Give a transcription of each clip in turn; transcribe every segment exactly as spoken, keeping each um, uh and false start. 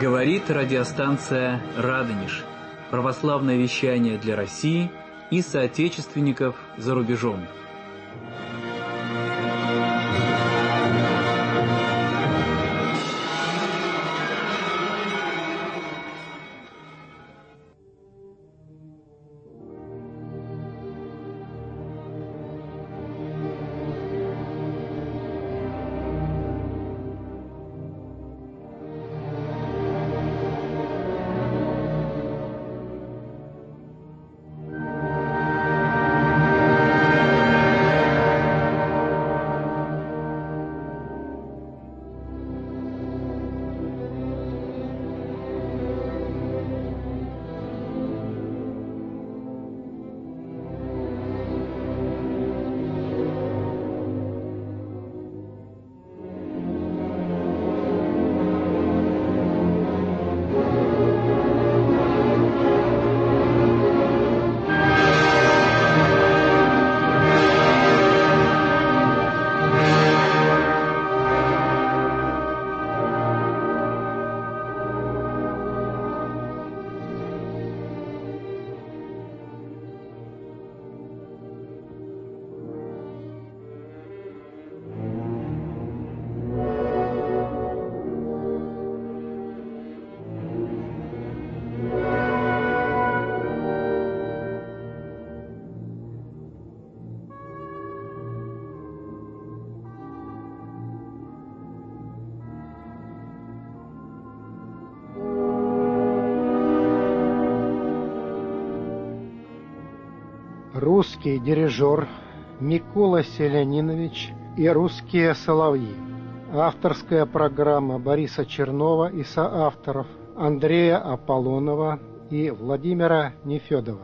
Говорит радиостанция «Радонеж». Православное вещание для России и соотечественников за рубежом. Русский дирижер Микола Селянинович и русские соловьи. Авторская программа Бориса Чернова и соавторов Андрея Аполлонова и Владимира Нефедова.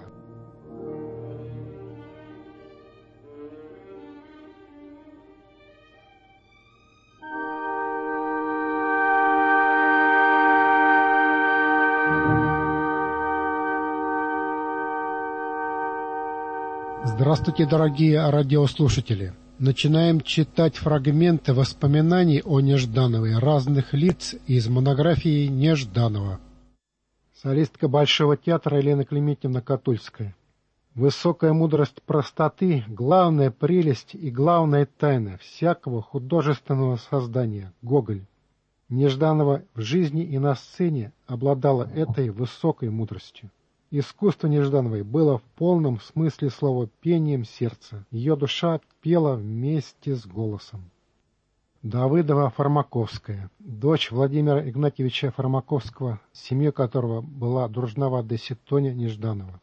Здравствуйте, дорогие радиослушатели! Начинаем читать фрагменты воспоминаний о Неждановой разных лиц из монографии Нежданова. Солистка Большого театра Елена Клементьевна Катульская. Высокая мудрость простоты — главная прелесть и главная тайна всякого художественного создания. Гоголь. Нежданова в жизни и на сцене обладала этой высокой мудростью. Искусство Неждановой было в полном смысле слова пением сердца. Ее душа пела вместе с голосом. Давыдова Фармаковская, дочь Владимира Игнатьевича Фармаковского, семья которого была дружна в Одессе, Тоня Нежданова.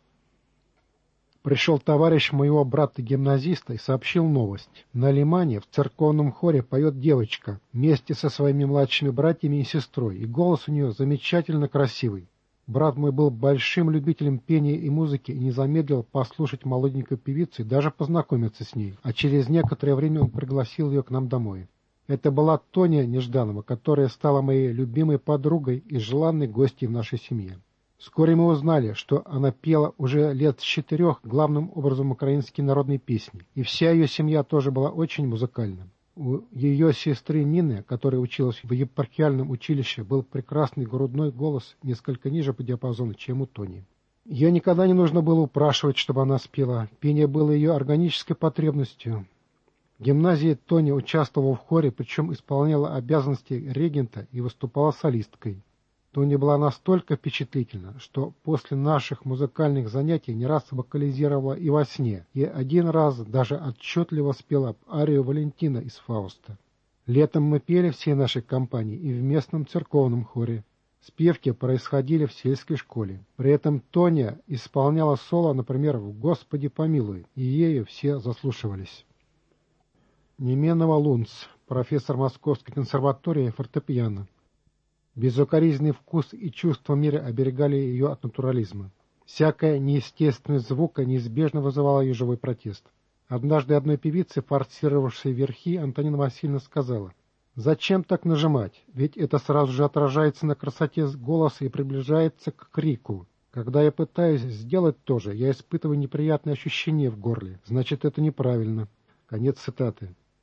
Пришел товарищ моего брата-гимназиста и сообщил новость. На Лимане в церковном хоре поет девочка вместе со своими младшими братьями и сестрой, и голос у нее замечательно красивый. Брат мой был большим любителем пения и музыки и не замедлил послушать молоденькую певицу и даже познакомиться с ней, а через некоторое время он пригласил ее к нам домой. Это была Тоня Нежданова, которая стала моей любимой подругой и желанной гостьей в нашей семье. Вскоре мы узнали, что она пела уже лет с четырех главным образом украинские народные песни, и вся ее семья тоже была очень музыкальна. У ее сестры Нины, которая училась в епархиальном училище, был прекрасный грудной голос, несколько ниже по диапазону, чем у Тони. Ее никогда не нужно было упрашивать, чтобы она спела. Пение было ее органической потребностью. В гимназии Тони участвовала в хоре, причем исполняла обязанности регента и выступала солисткой. Тоня была настолько впечатлительна, что после наших музыкальных занятий не раз вокализировала и во сне, и один раз даже отчетливо спела арию Валентина из «Фауста». Летом мы пели всей нашей компанией и в местном церковном хоре. Спевки происходили в сельской школе. При этом Тоня исполняла соло, например, в «Господи помилуй», и ею все заслушивались. Неменова Лунц, профессор Московской консерватории фортепиано. Безукоризненный вкус и чувство мира оберегали ее от натурализма. Всякая неестественность звука неизбежно вызывала ее живой протест. Однажды одной певице, форсировавшей верхи, Антонина Васильевна сказала: «Зачем так нажимать? Ведь это сразу же отражается на красоте голоса и приближается к крику. Когда я пытаюсь сделать то же, я испытываю неприятные ощущения в горле. Значит, это неправильно». Конец цитаты.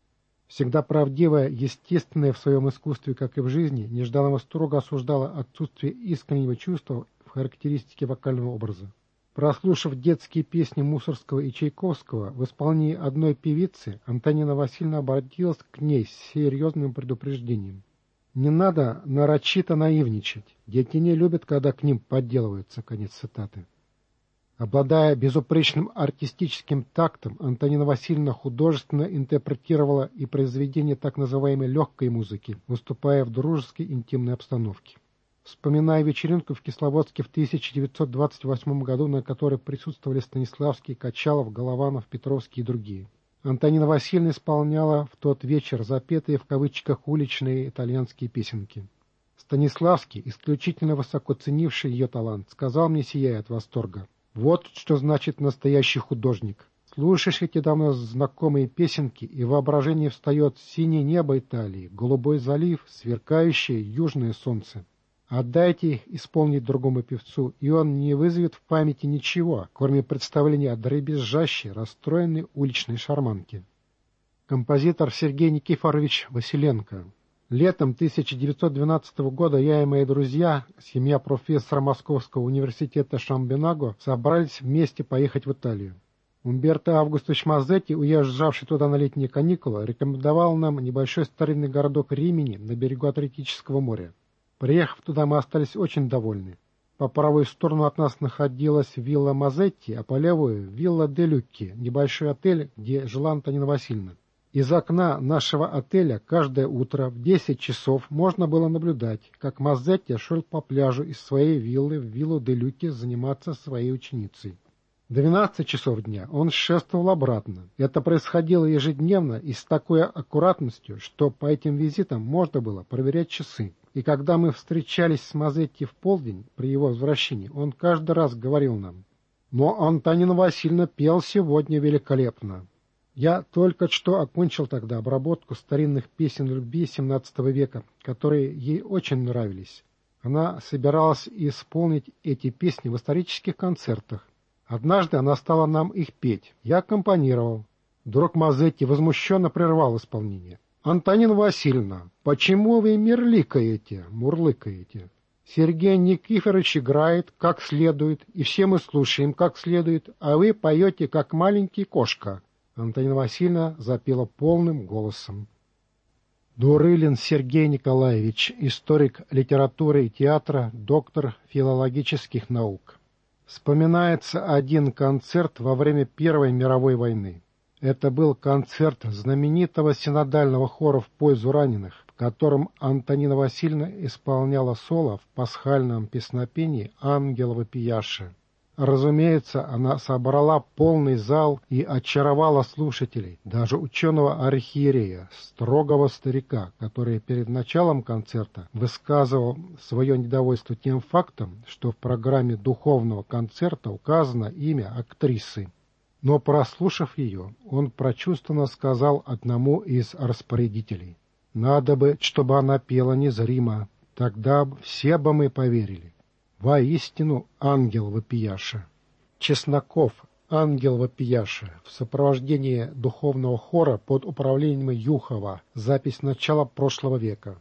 Всегда правдивая, естественная в своем искусстве, как и в жизни, Нежданова строго осуждала отсутствие искреннего чувства в характеристике вокального образа. Прослушав детские песни Мусорского и Чайковского в исполнении одной певицы, Антонина Васильевна обратилась к ней с серьезным предупреждением. «Не надо нарочито наивничать. Дети не любят, когда к ним подделываются». Конец цитаты. Обладая безупречным артистическим тактом, Антонина Васильевна художественно интерпретировала и произведения так называемой легкой музыки, выступая в дружеской интимной обстановке. Вспоминая вечеринку в Кисловодске в тысяча девятьсот двадцать восьмом году, на которой присутствовали Станиславский, Качалов, Голованов, Петровский и другие, Антонина Васильевна исполняла в тот вечер запетые в кавычках уличные итальянские песенки. Станиславский, исключительно высоко ценивший ее талант, сказал мне, сияя от восторга: «Вот что значит настоящий художник. Слушаешь эти давно знакомые песенки, и в воображении встает синее небо Италии, голубой залив, сверкающее южное солнце. Отдайте их исполнить другому певцу, и он не вызовет в памяти ничего, кроме представления о дребезжащей, расстроенной уличной шарманке». Композитор Сергей Никифорович Василенко. Летом тысяча девятьсот двенадцатого года я и мои друзья, семья профессора Московского университета Шамбинаго, собрались вместе поехать в Италию. Умберто Августович Мазетти, уезжавший туда на летние каникулы, рекомендовал нам небольшой старинный городок Римини на берегу Адриатического моря. Приехав туда, мы остались очень довольны. По правую сторону от нас находилась вилла Мазетти, а по левую — вилла де Люкки, небольшой отель, где жила Антонина Васильевна. Из окна нашего отеля каждое утро в десять часов можно было наблюдать, как Мазетти шел по пляжу из своей виллы в виллу де Люкки заниматься своей ученицей. В двенадцать часов дня он шествовал обратно. Это происходило ежедневно и с такой аккуратностью, что по этим визитам можно было проверять часы. И когда мы встречались с Мазетти в полдень при его возвращении, он каждый раз говорил нам: «Но Антонина Васильевна пел сегодня великолепно». Я только что окончил тогда обработку старинных песен любви семнадцатого века, которые ей очень нравились. Она собиралась исполнить эти песни в исторических концертах. Однажды она стала нам их петь. Я аккомпанировал. Вдруг Мазетти возмущенно прервал исполнение. «Антонина Васильевна, почему вы мерликаете, мурлыкаете? Сергей Никифорович играет как следует, и все мы слушаем как следует, а вы поете как маленький кошка». Антонина Васильевна запела полным голосом. Дурылин Сергей Николаевич, историк литературы и театра, доктор филологических наук. Вспоминается один концерт во время Первой мировой войны. Это был концерт знаменитого синодального хора в пользу раненых, в котором Антонина Васильевна исполняла соло в пасхальном песнопении «Ангел вопияши». Разумеется, она собрала полный зал и очаровала слушателей, даже ученого архиерея, строгого старика, который перед началом концерта высказывал свое недовольство тем фактом, что в программе духовного концерта указано имя актрисы. Но, прослушав ее, он прочувствованно сказал одному из распорядителей: «Надо бы, чтобы она пела незримо, тогда все бы мы поверили». Воистину ангел вопияша. Чесноков, ангел вопияша, в сопровождении духовного хора под управлением Юхова. Запись начала прошлого века.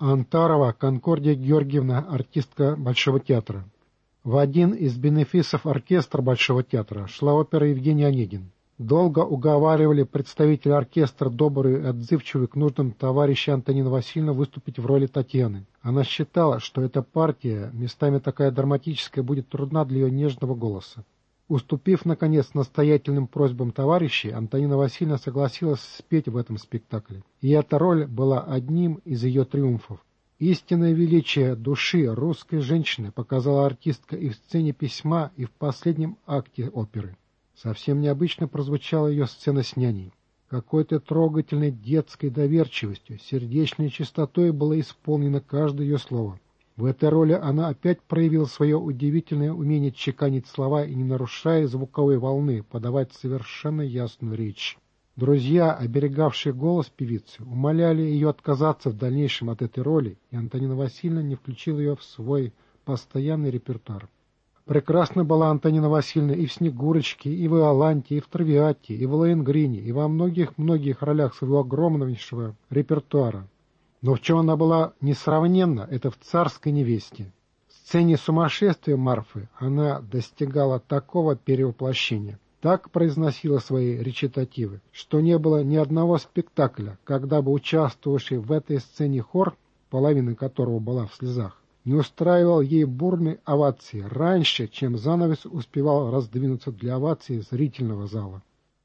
Антарова Конкордия Георгиевна, артистка Большого театра. В один из бенефисов оркестра Большого театра шла опера «Евгений Онегин». Долго уговаривали представители оркестра, добрую и отзывчивую к нужным товарища Антонину Васильевну, выступить в роли Татьяны. Она считала, что эта партия, местами такая драматическая, будет трудна для ее нежного голоса. Уступив, наконец, настоятельным просьбам товарищей, Антонина Васильевна согласилась спеть в этом спектакле. И эта роль была одним из ее триумфов. Истинное величие души русской женщины показала артистка и в сцене письма, и в последнем акте оперы. Совсем необычно прозвучала ее сцена с няней. Какой-то трогательной детской доверчивостью, сердечной чистотой было исполнено каждое ее слово. В этой роли она опять проявила свое удивительное умение чеканить слова и, не нарушая звуковой волны, подавать совершенно ясную речь. Друзья, оберегавшие голос певицы, умоляли ее отказаться в дальнейшем от этой роли, и Антонина Васильевна не включила ее в свой постоянный репертуар. Прекрасна была Антонина Васильевна и в «Снегурочке», и в «Иоланте», и в «Травиате», и в «Лоенгрине», и во многих-многих ролях своего огромнейшего репертуара. Но в чем она была несравненна, это в «Царской невесте». В сцене сумасшествия Марфы она достигала такого перевоплощения, так произносила свои речитативы, что не было ни одного спектакля, когда бы участвовавший в этой сцене хор, половина которого была в слезах, не устраивал ей бурной овации раньше, чем занавес успевал раздвинуться для овации зрительного зала.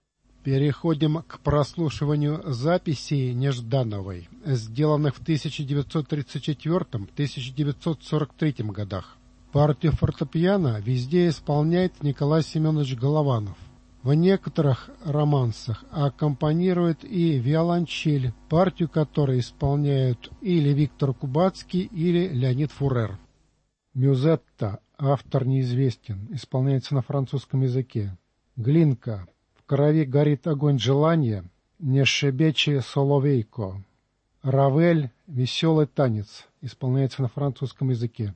Переходим к прослушиванию записей Неждановой, сделанных в тысяча девятьсот тридцать четвёртом — тысяча девятьсот сорок третьем годах. Партию фортепиано везде исполняет Николай Семенович Голованов. В некоторых романсах аккомпанирует и виолончель, партию которой исполняют или Виктор Кубацкий, или Леонид Фурер. Мюзетта, автор неизвестен, исполняется на французском языке. Глинка, в крови горит огонь желания, не шебече соловейко. Равель, веселый танец, исполняется на французском языке.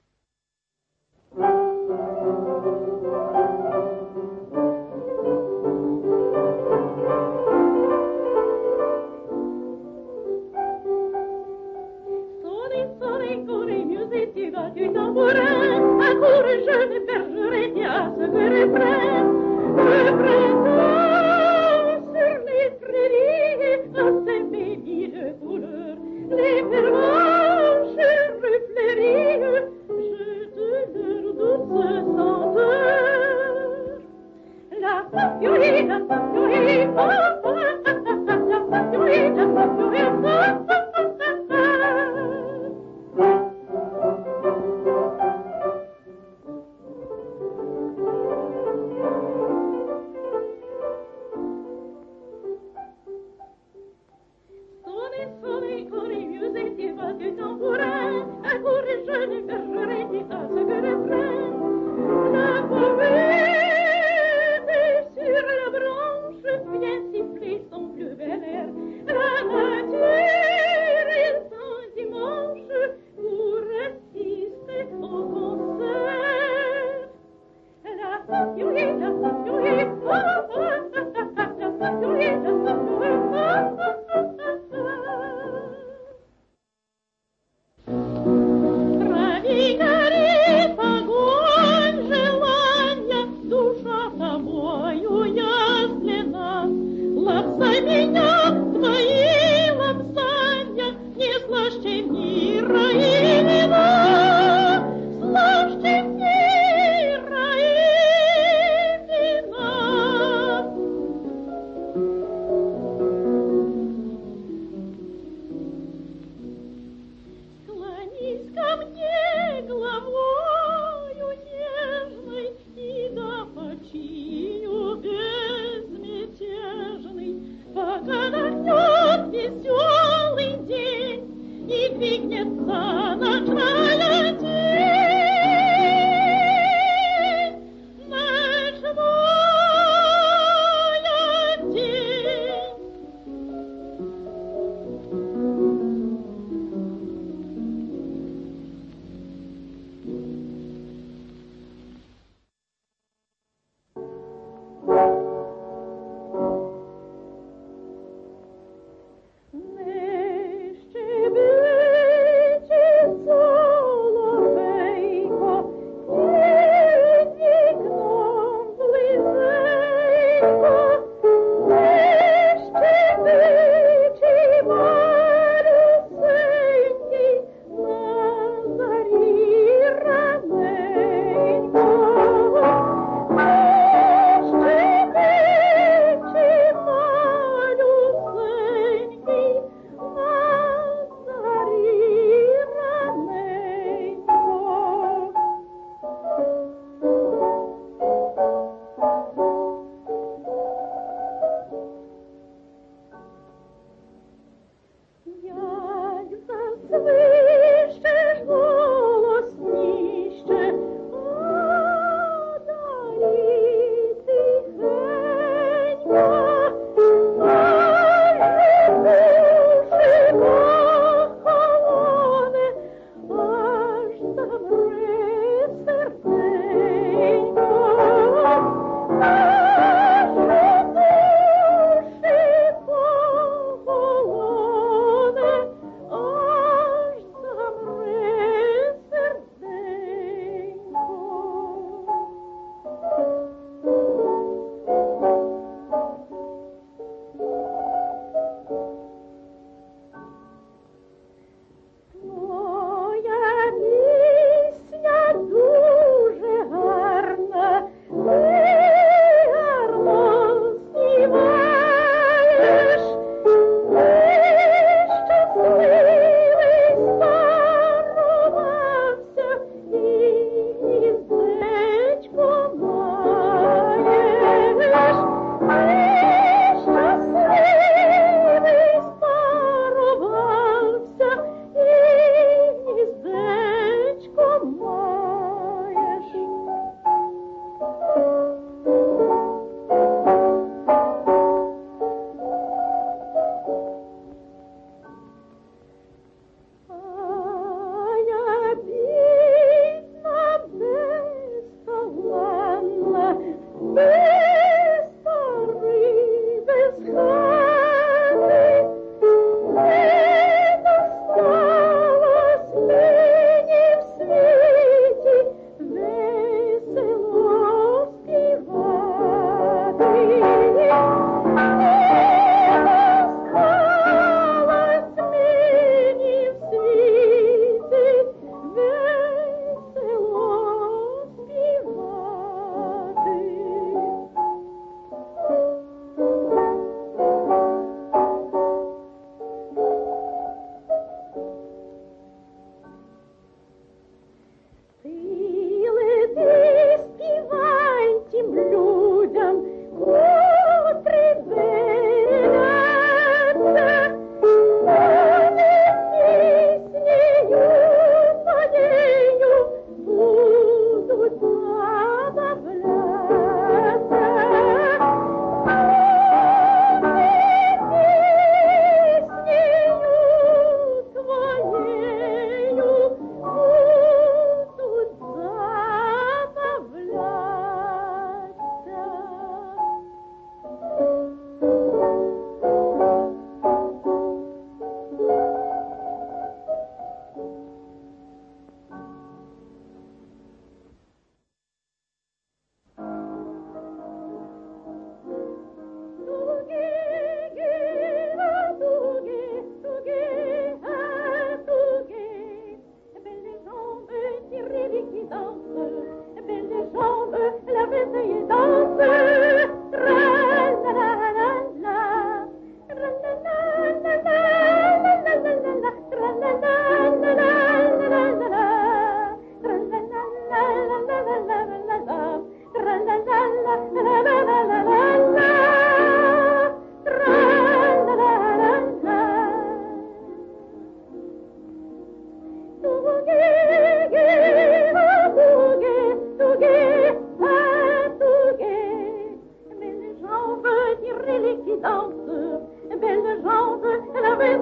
Thank you.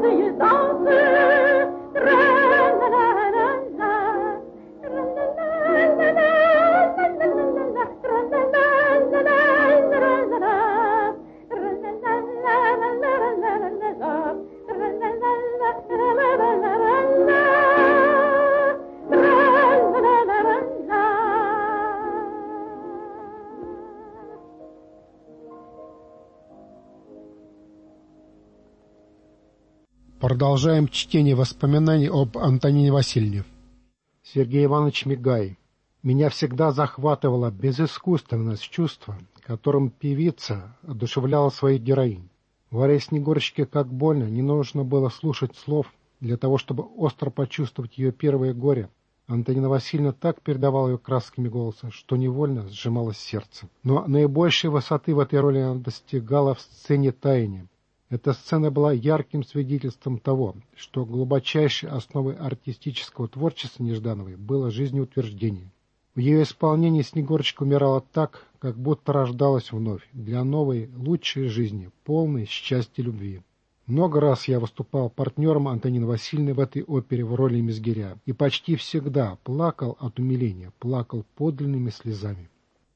Продолжаем чтение воспоминаний об Антонине Васильевне. Сергей Иванович Мигай. Меня всегда захватывала безыскусственность чувства, которым певица одушевляла своих героинь. В «Аре Снегурочки» как больно, не нужно было слушать слов для того, чтобы остро почувствовать ее первое горе. Антонина Васильевна так передавала ее красками голоса, что невольно сжималось сердце. Но наибольшей высоты в этой роли она достигала в сцене «Таяние». Эта сцена была ярким свидетельством того, что глубочайшей основой артистического творчества Неждановой было жизнеутверждение. В ее исполнении Снегурочка умирала так, как будто рождалась вновь, для новой, лучшей жизни, полной счастья и любви. Много раз я выступал партнером Антонины Васильевны в этой опере в роли Мезгиря, и почти всегда плакал от умиления, плакал подлинными слезами.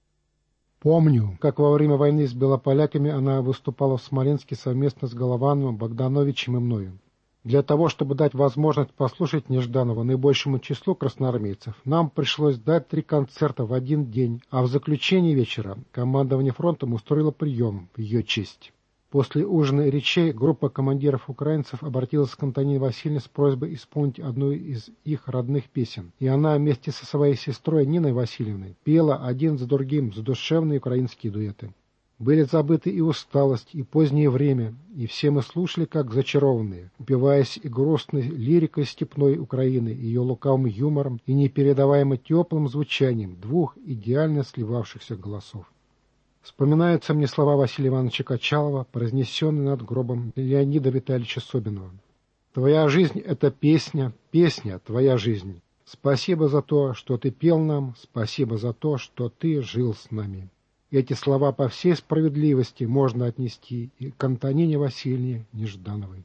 Помню, как во время войны с белополяками она выступала в Смоленске совместно с Головановым, Богдановичем и мною. Для того, чтобы дать возможность послушать Нежданова наибольшему числу красноармейцев, нам пришлось дать три концерта в один день, а в заключении вечера командование фронтом устроило прием в ее честь. После ужина и речей группа командиров украинцев обратилась к Антонине Васильевне с просьбой исполнить одну из их родных песен, и она вместе со своей сестрой Ниной Васильевной пела один за другим задушевные украинские дуэты. Были забыты и усталость, и позднее время, и все мы слушали, как зачарованные, упиваясь и грустной лирикой степной Украины, ее лукавым юмором и непередаваемо теплым звучанием двух идеально сливавшихся голосов. Вспоминаются мне слова Василия Ивановича Качалова, произнесенные над гробом Леонида Витальевича Собинова. «Твоя жизнь — это песня, песня — твоя жизнь. Спасибо за то, что ты пел нам, спасибо за то, что ты жил с нами». Эти слова по всей справедливости можно отнести и к Антонине Васильевне Неждановой.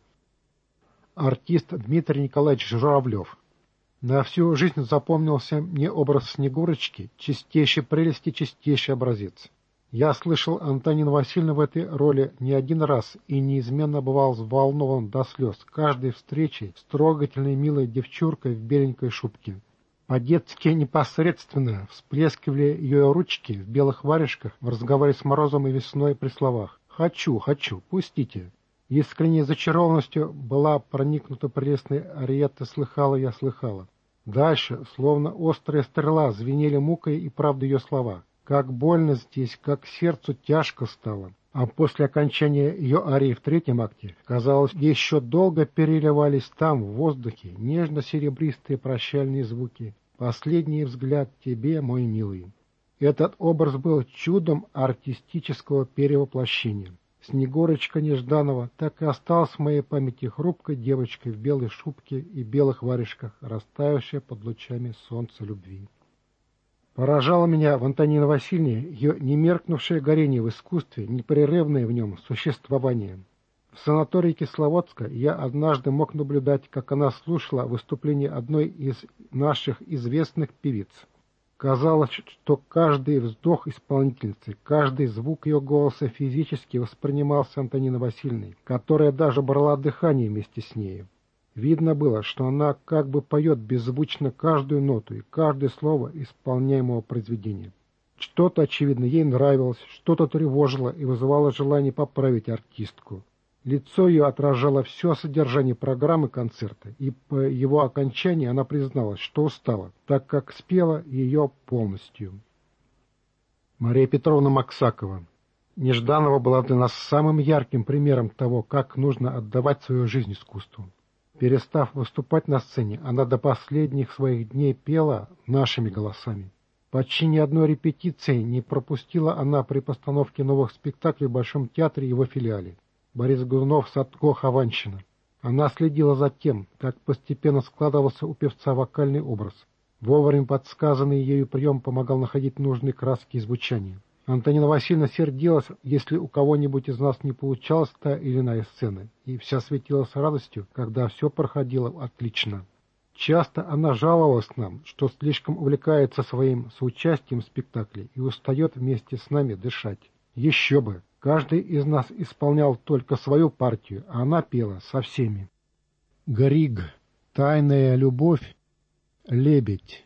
Артист Дмитрий Николаевич Журавлев. На всю жизнь запомнился мне образ Снегурочки, чистейшей прелести, чистейший образец. Я слышал Антонину Васильевну в этой роли не один раз и неизменно бывал взволнован до слез каждой встречей с трогательной милой девчуркой в беленькой шубке. По-детски непосредственно всплескивали ее ручки в белых варежках в разговоре с морозом и весной при словах «хочу, хочу, пустите». Искренней зачарованностью была проникнута прелестной ариетта «Слыхала я, слыхала». Дальше, словно острая стрела, звенели мукой и правдой ее слова. Как больно здесь, как сердцу тяжко стало. А после окончания ее арии в третьем акте, казалось, еще долго переливались там, в воздухе, нежно-серебристые прощальные звуки. Последний взгляд тебе, мой милый. Этот образ был чудом артистического перевоплощения. Снегурочка Нежданова так и осталась в моей памяти хрупкой девочкой в белой шубке и белых варежках, растаявшей под лучами солнца любви. Поражало меня в Антонине Васильевне ее немеркнувшее горение в искусстве, непрерывное в нем существование. В санатории Кисловодска я однажды мог наблюдать, как она слушала выступление одной из наших известных певиц. Казалось, что каждый вздох исполнительницы, каждый звук ее голоса физически воспринимался Антониной Васильевной, которая даже брала дыхание вместе с нею. Видно было, что она как бы поет беззвучно каждую ноту и каждое слово исполняемого произведения. Что-то, очевидно, ей нравилось, что-то тревожило и вызывало желание поправить артистку. Лицо ее отражало все содержание программы концерта, и по его окончании она призналась, что устала, так как спела ее полностью. Мария Петровна Максакова. Нежданова была для нас самым ярким примером того, как нужно отдавать свою жизнь искусству. Перестав выступать на сцене, она до последних своих дней пела нашими голосами. Почти ни одной репетиции не пропустила она при постановке новых спектаклей в Большом театре и его филиале. Борис Годунов, Садко, Хованщина. Она следила за тем, как постепенно складывался у певца вокальный образ. Вовремя подсказанный ею прием помогал находить нужные краски и звучания. Антонина Васильевна сердилась, если у кого-нибудь из нас не получалась та или иная сцена, и вся светилась радостью, когда все проходило отлично. Часто она жаловалась нам, что слишком увлекается своим соучастием в спектакле и устает вместе с нами дышать. Еще бы! Каждый из нас исполнял только свою партию, а она пела со всеми. Григ. Тайная любовь. Лебедь.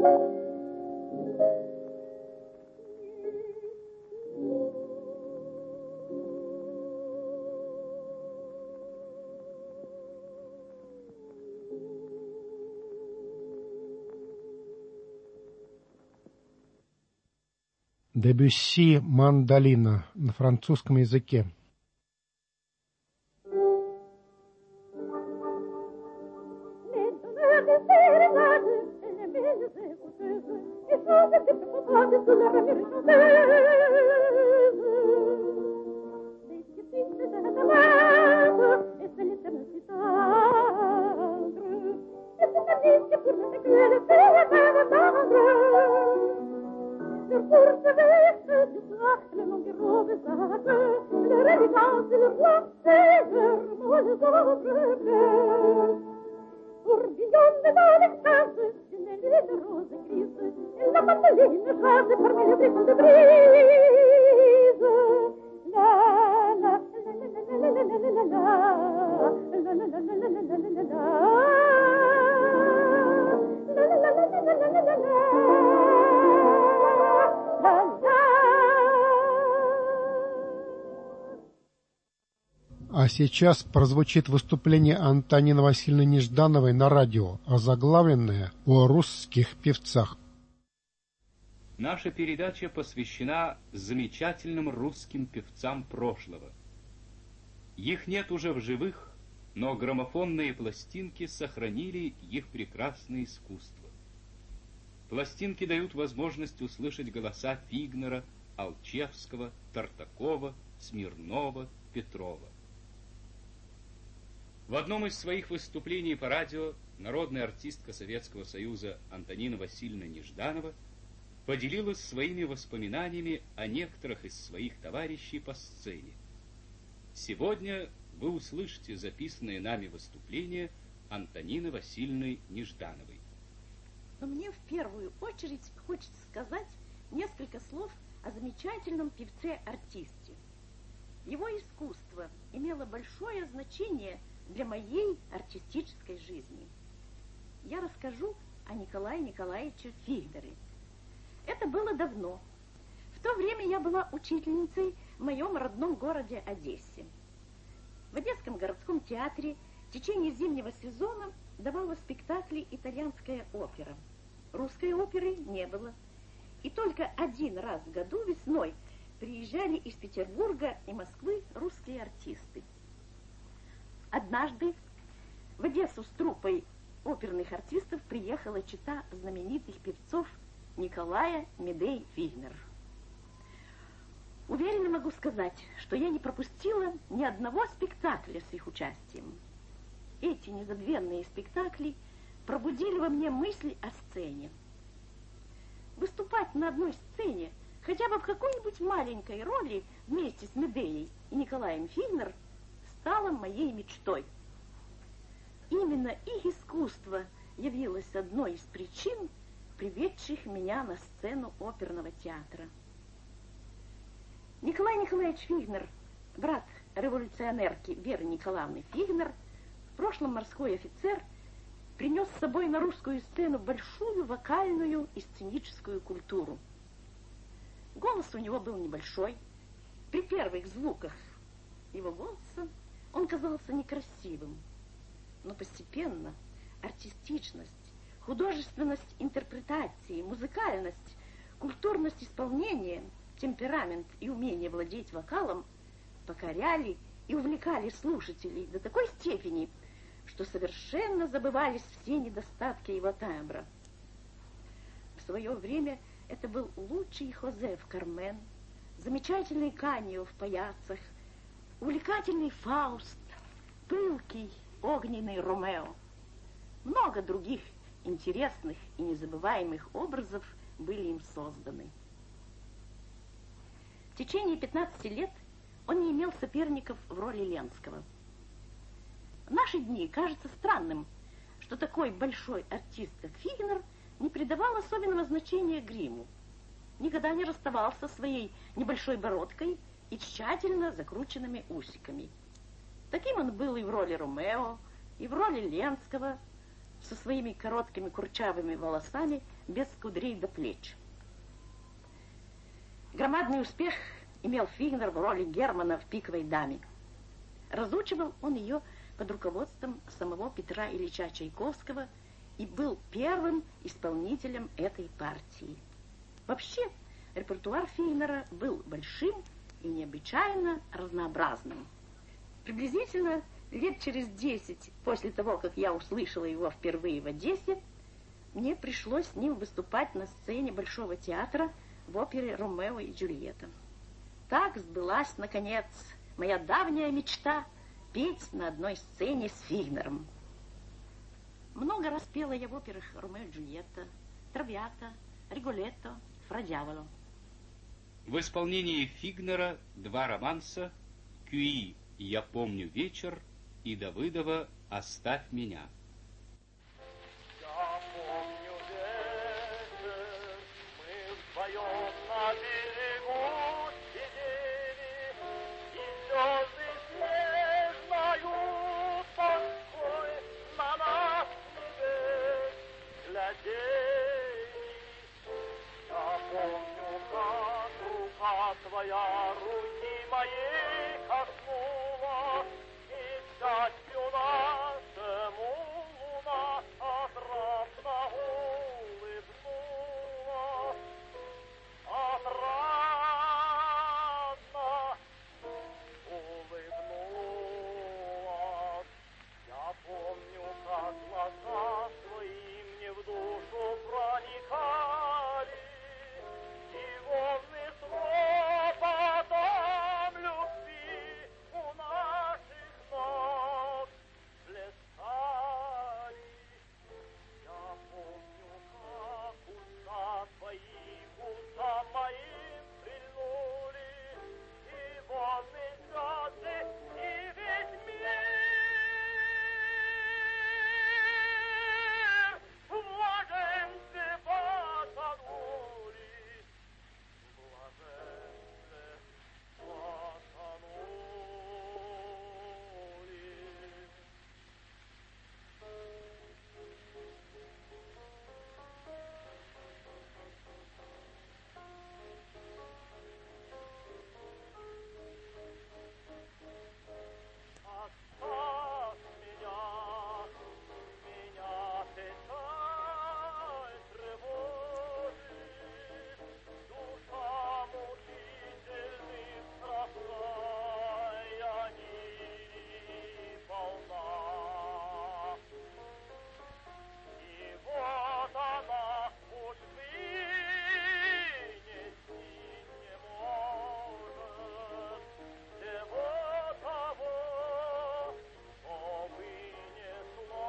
Дебюсси «Мандолина» на французском языке. А сейчас прозвучит выступление Антонины Васильевны Неждановой на радио, озаглавленное «О русских певцах». Наша передача посвящена замечательным русским певцам прошлого. Их нет уже в живых, но граммофонные пластинки сохранили их прекрасное искусство. Пластинки дают возможность услышать голоса Фигнера, Алчевского, Тартакова, Смирнова, Петрова. В одном из своих выступлений по радио народная артистка Советского Союза Антонина Васильевна Нежданова поделилась своими воспоминаниями о некоторых из своих товарищей по сцене. Сегодня вы услышите записанное нами выступление Антонины Васильевны Неждановой. Но мне в первую очередь хочется сказать несколько слов о замечательном певце-артисте. Его искусство имело большое значение для моей артистической жизни. Я расскажу о Николае Николаевиче Фигнере. Это было давно. В то время я была учительницей в моем родном городе Одессе. В Одесском городском театре в течение зимнего сезона давала спектакли итальянская опера. Русской оперы не было. И только один раз в году весной приезжали из Петербурга и Москвы русские артисты. Однажды в Одессу с труппой оперных артистов приехала чета знаменитых певцов Николая Медей Фигнер. Уверенно могу сказать, что я не пропустила ни одного спектакля с их участием. Эти незабвенные спектакли пробудили во мне мысль о сцене. Выступать на одной сцене, хотя бы в какой-нибудь маленькой роли вместе с Медеей и Николаем Фигнер, стало моей мечтой. Именно их искусство явилось одной из причин, приведших меня на сцену оперного театра. Николай Николаевич Фигнер, брат революционерки Веры Николаевны Фигнер, в прошлом морской офицер, принес с собой на русскую сцену большую вокальную и сценическую культуру. Голос у него был небольшой. При первых звуках его голоса он казался некрасивым. Но постепенно артистичность, художественность интерпретации, музыкальность, культурность исполнения, темперамент и умение владеть вокалом покоряли и увлекали слушателей до такой степени, что совершенно забывались все недостатки его тембра. В свое время это был лучший Хозе в Кармен, замечательный Канио в Паяцах, увлекательный Фауст, пылкий огненный Ромео. Много других интересных и незабываемых образов были им созданы. В течение пятнадцати лет он не имел соперников в роли Ленского. В наши дни кажется странным, что такой большой артист, как Фигнер, не придавал особенного значения гриму, никогда не расставался со своей небольшой бородкой и тщательно закрученными усиками. Таким он был и в роли Ромео, и в роли Ленского, со своими короткими курчавыми волосами, без кудрей до плеч. Громадный успех имел Фигнер в роли Германа в «Пиковой даме». Разучивал он ее под руководством самого Петра Ильича Чайковского и был первым исполнителем этой партии. Вообще, репертуар Фигнера был большим и необычайно разнообразным. Приблизительно лет через десять после того, как я услышала его впервые в Одессе, мне пришлось с ним выступать на сцене Большого театра в опере «Ромео и Джульетта». Так сбылась, наконец, моя давняя мечта петь на одной сцене с Фигнером. Много раз пела я в операх «Ромео и Джульетта», «Травиата», «Риголетто», «Фра Дьяволо». В исполнении Фигнера два романса «Кюи» «Я помню вечер» и Давыдова «Оставь меня». Я помню вечер, мы вдвоем на берегу сидели, и слезы снежною тоской на нас небес глядели. Я помню, как рука твоя руки моей коснулась, и счастью нашему луна отрадно улыбнулась, отрадно улыбнулась. Я помню, как глаза твои мне в душу проникали, и волны с ропотом любви у наших ног плескали. Я помню, как уста твои к устам моим прильнули, и волны слезы, и весь мир в блаженстве потонули, в блаженстве потонули. Оставь меня, меня печаль тревожит, душа мучительных страданий полна. И вот она уж вынести не может всего того, что вынесла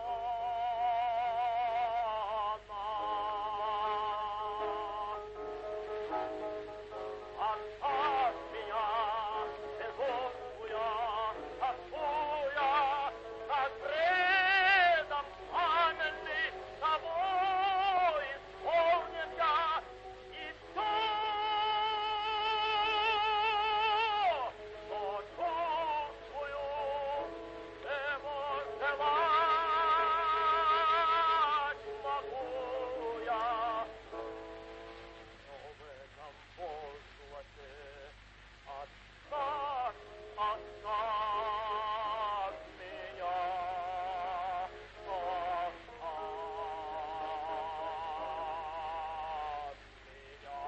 она. Оставь меня, безумную, тоскуя, как бредом пламенный, тобой исполнен я, и все, что чувствую, его желать могу я. Но в этом возгласе оставь, оставь меня, оставь меня.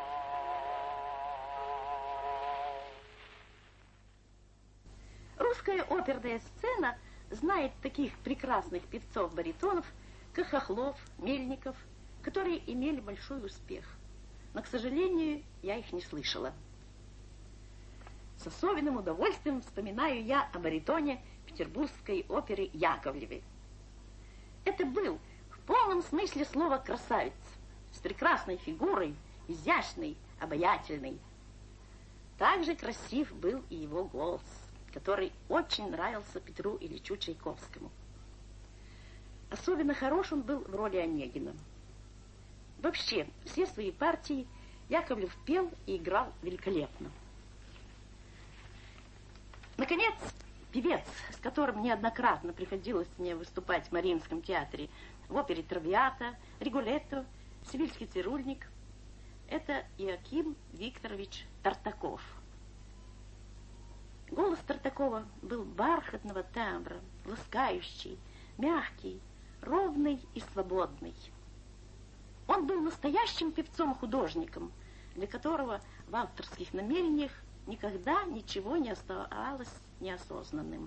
Русская оперная сцена знает таких прекрасных певцов-баритонов, как Хохлов, Мельников, которые имели большой успех. Но, к сожалению, я их не слышала. С особенным удовольствием вспоминаю я о баритоне петербургской оперы Яковлевой. Это был в полном смысле слова красавец, с прекрасной фигурой, изящный, обаятельный. Также красив был и его голос, который очень нравился Петру Ильичу Чайковскому. Особенно хорош он был в роли Онегина. Вообще, все свои партии Яковлев пел и играл великолепно. Наконец, Певец, с которым неоднократно приходилось мне выступать в Мариинском театре, в опере «Травиата», «Риголетто», «Севильский цирюльник», это Иоаким Викторович Тартаков. Голос Тартакова был бархатного тембра, ласкающий, мягкий, ровный и свободный. Он был настоящим певцом-художником, для которого в авторских намерениях никогда ничего не оставалось неосознанным.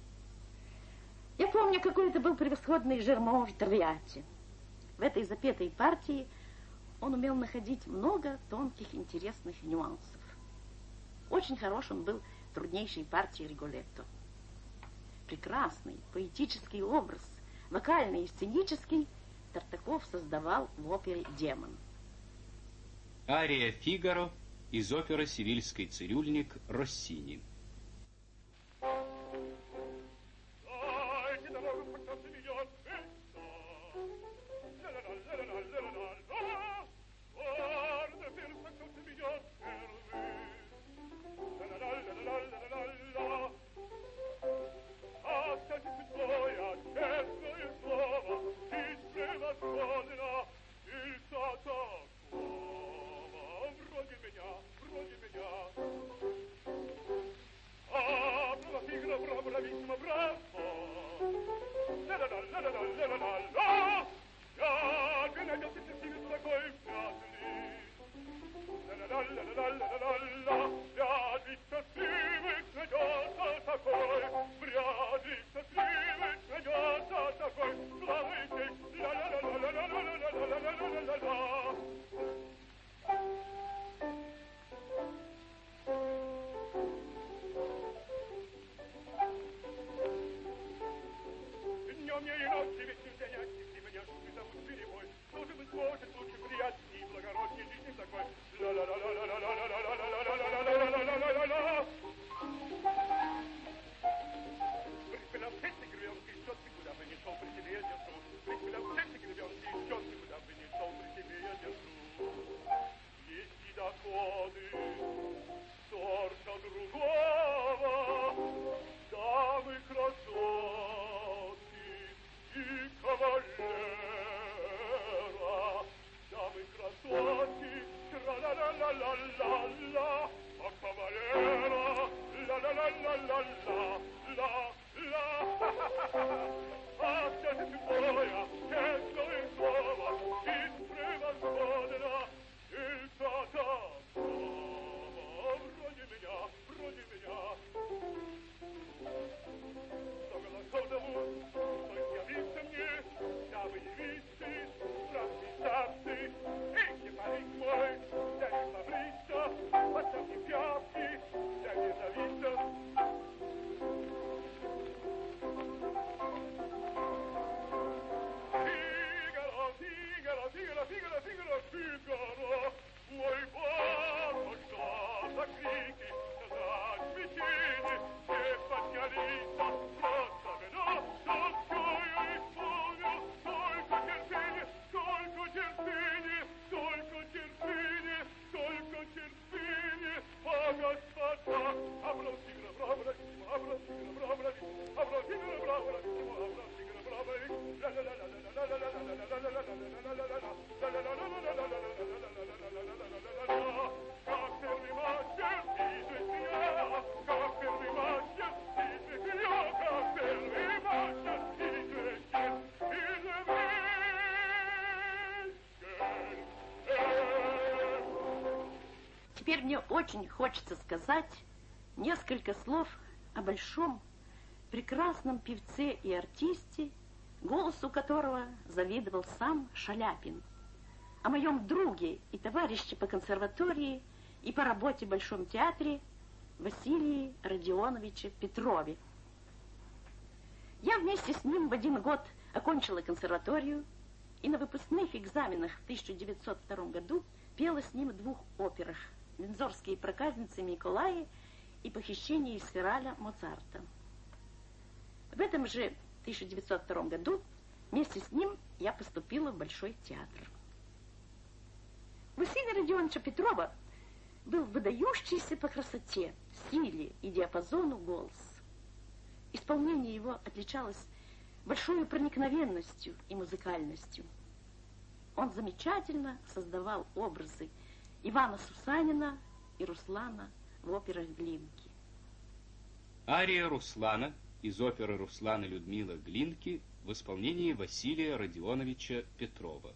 Я помню, какой это был превосходный Жермо в «Травиате». В этой запетой партии он умел находить много тонких, интересных нюансов. Очень хорош он был в труднейшей партии «Риголетто». Прекрасный поэтический образ, вокальный и сценический, Тартаков создавал в опере «Демон». Ария «Фигаро» из оперы «Севильский цирюльник» Россини. Теперь мне очень хочется сказать несколько слов о большом, прекрасном певце и артисте, голосу которого завидовал сам Шаляпин, о моем друге и товарище по консерватории и по работе в Большом театре Василии Родионовиче Петрове. Я вместе с ним в один год окончила консерваторию и на выпускных экзаменах в тысяча девятьсот втором году пела с ним в двух операх: «Виндзорские проказницы» Миколая и «Похищение из Ферраля» Моцарта. В этом же тысяча девятьсот втором году вместе с ним я поступила в Большой театр. Василия Родионовича Петрова был выдающийся по красоте, силе и диапазону голос. Исполнение его отличалось большой проникновенностью и музыкальностью. Он замечательно создавал образы Ивана Сусанина и Руслана в операх Глинки. Ария Руслана из оперы Руслана Людмила Глинки в исполнении Василия Родионовича Петрова.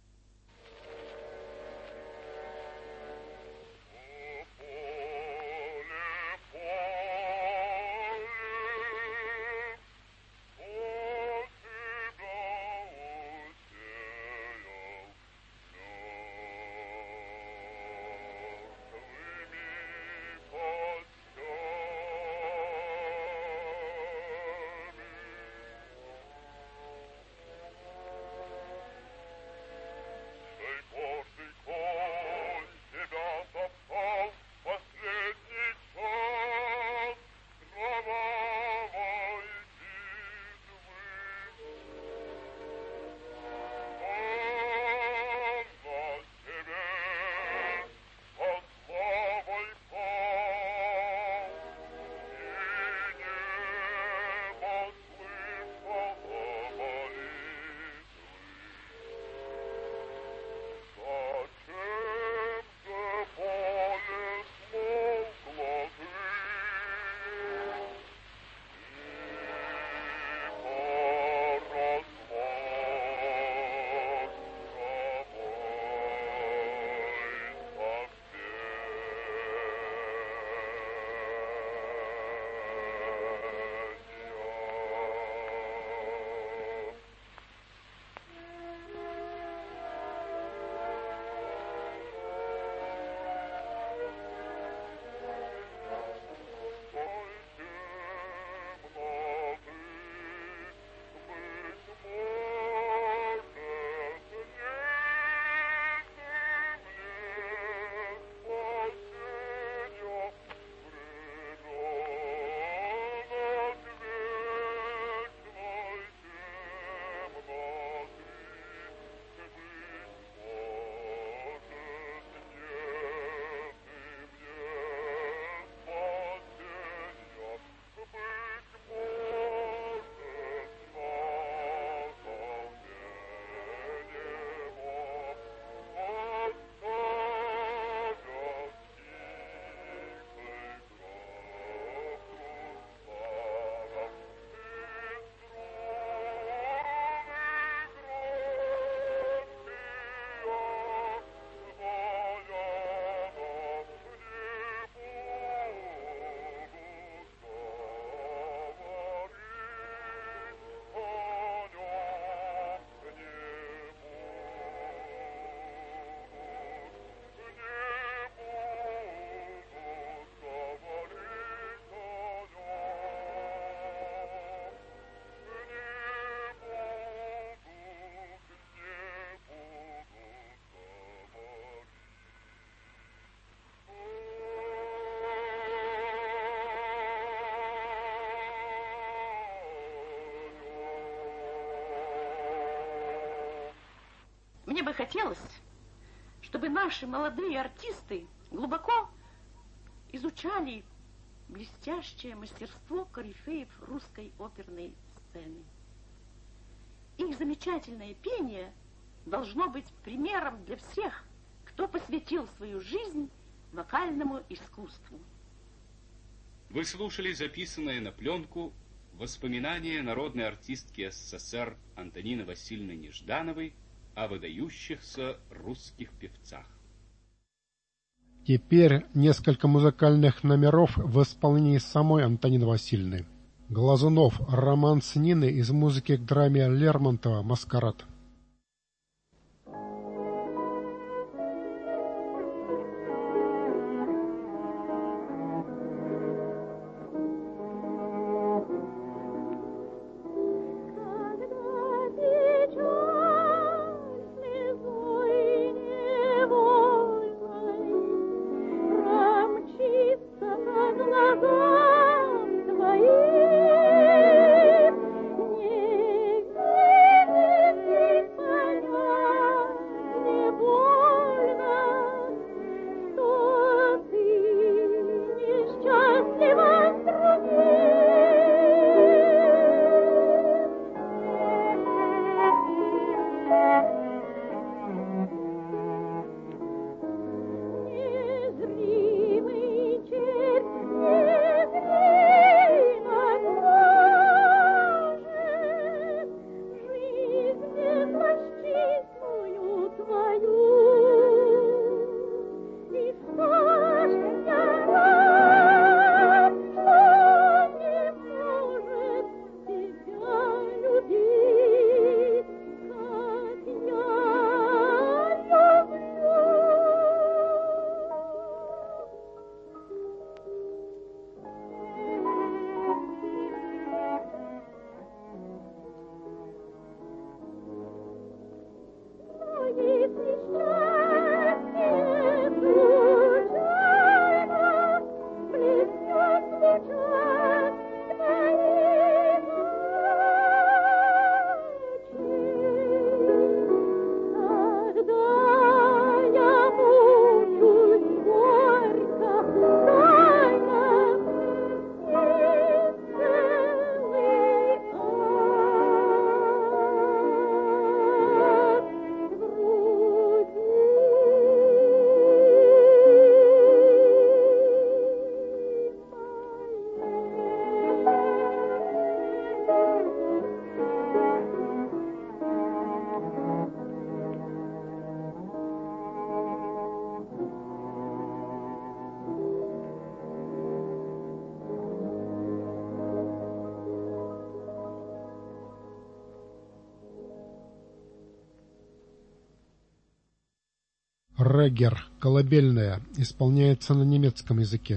Мне бы хотелось, чтобы наши молодые артисты глубоко изучали блестящее мастерство корифеев русской оперной сцены. Их замечательное пение должно быть примером для всех, кто посвятил свою жизнь вокальному искусству. Вы слушали записанное на пленку воспоминания народной артистки СССР Антонины Васильевны Неждановой о выдающихся русских певцах. Теперь несколько музыкальных номеров в исполнении самой Антонины Васильевны. Глазунов, роман с Ниной из музыки к драме Лермонтова «Маскарад». Твоим не видит Регер, колыбельная, исполняется на немецком языке.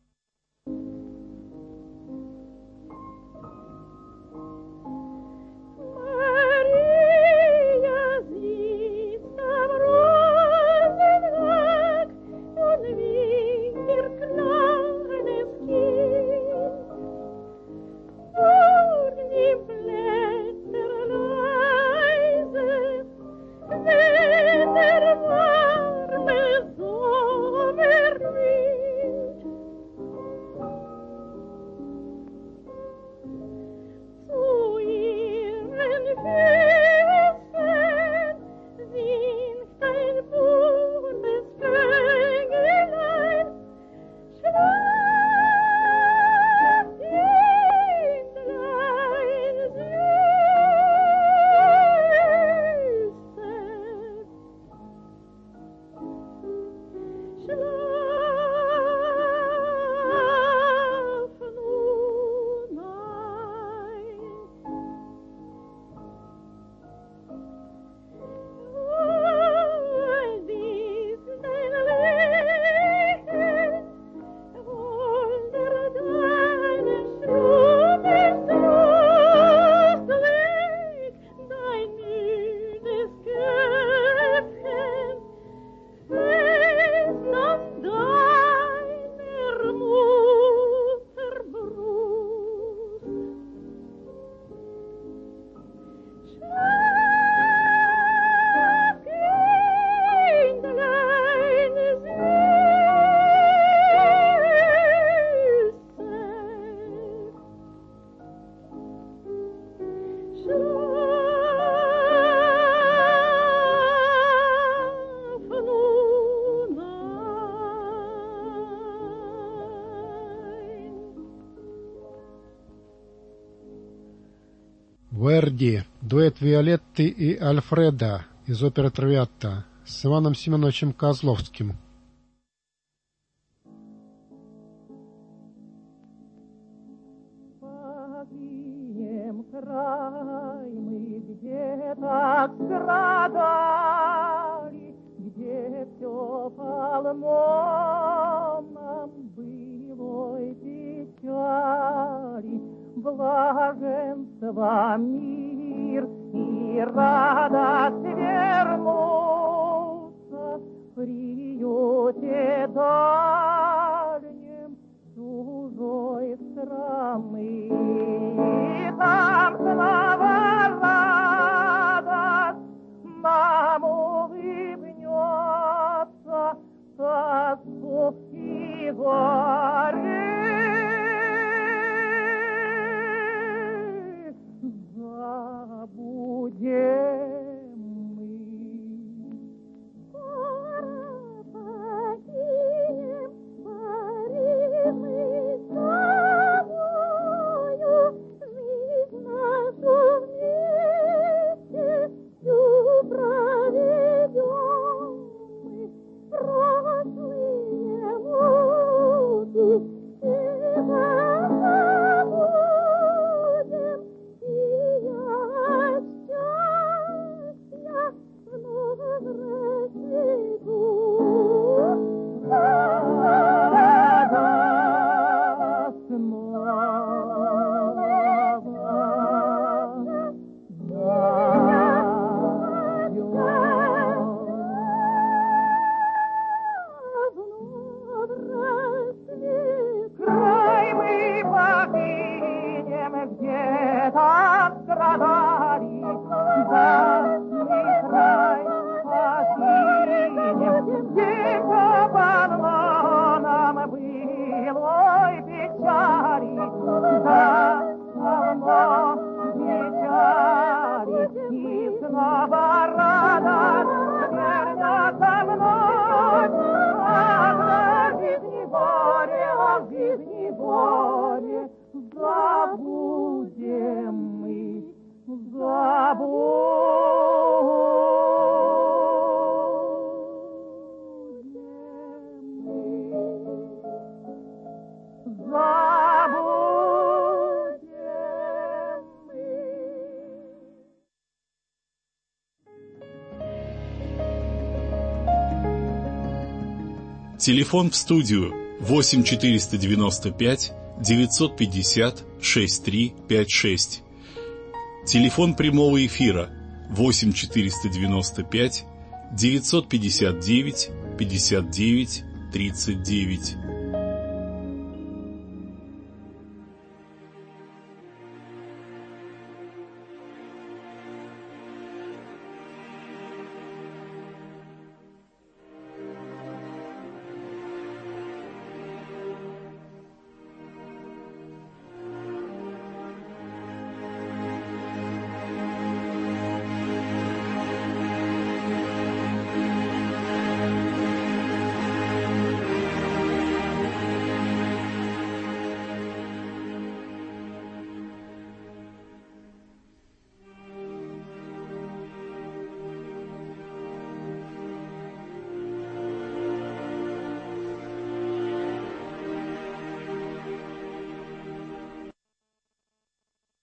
Верди, дуэт Виолетты и Альфреда из оперы «Травиатта» с Иваном Семеновичем Козловским. Покинем край мы, где так страдали, где все полно нам былой печали. Блаженство, мир и радость вернутся в приюте дальнем чужой страны. Там снова радость нам улыбнется, тоску и горе. Забудем мы. Скоро покинем Париж мы с тобою, жизнь нашу вместе всю проведем мы, прошлые муки тихо забудем. Забудем. Телефон в студию восемь четыреста девяносто пять девятьсот пятьдесят шестьдесят три пятьдесят шесть. Телефон прямого эфира восемь четыреста девяносто пять девятьсот пятьдесят девять пятьдесят девять тридцать девять.